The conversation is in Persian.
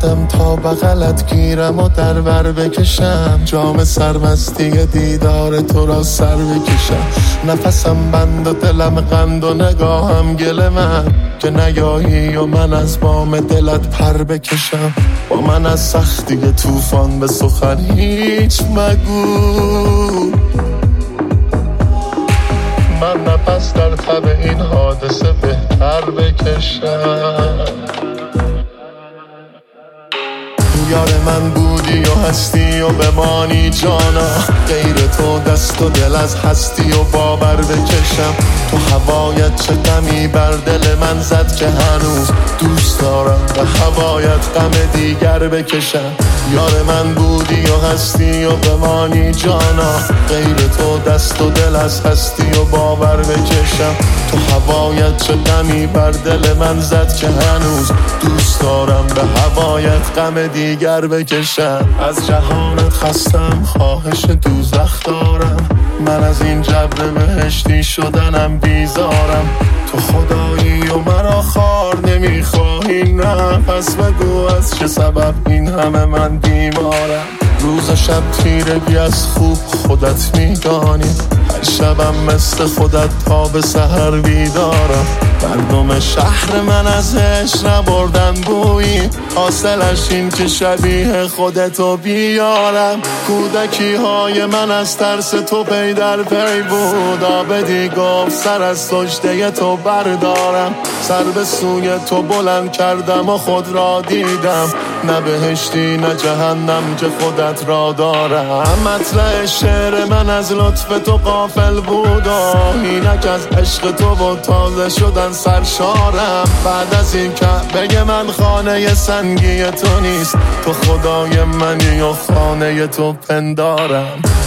اومدم تا بغلت گیرم و در بر بکشم، جام سرمستی دیدار تو را سر بکشم. نفسم بند و دلم قند و نگاهم گل من، که نگاهی و من از بام دلت پر بکشم. با من از سختی طوفان به سخن هیچ مگو، من نفس در تب این حادثه بهتر بکشم. یار من بودی و هستی و بمانی جانا، غیر تو دست و دل از هستی و باور بکشم. تو هوایت چه غمی بر دل من زد که هنوز دوست دارم به هوایت غم دیگر بکشم. یار من بودی و هستی و بمانی جانا، غیر تو دست و دل از هستی و باور بکشم. تو هوایت چه غمی بر دل من زد که هنوز دوست دارم به هوایت غم دیگر بکشم. از جهانت خستم، خواهش دوزخ دارم، من از این جبر بهشتی شدنم بیزارم. تو خدایی و مرا خار نمیخواهی، نه پس بگو از چه سبب این همه من بیمارم. روز و شب تیرگی از خوب خودت میدانی، هر شبم مثل خودت تا به سحر بیدارم. مردم شهر من از عشق نبردن بویی، حاصلش این که شبیه خودتو بیارم. کودکی های من از ترس تو پی در پی بود، آبدی گفت سر از سجده تو بردارم. سر به سوی تو بلند کردم و خود را دیدم، نه بهشتی نه جهنم که خودت را دارم. مطلع شعر من از لطف تو غافل بود و اینک از عشق تو و تازه شدن سرشارم. بعد از این کعبه من خانه سنگی تو نیست، تو خدای منی و خانه تو پندارم.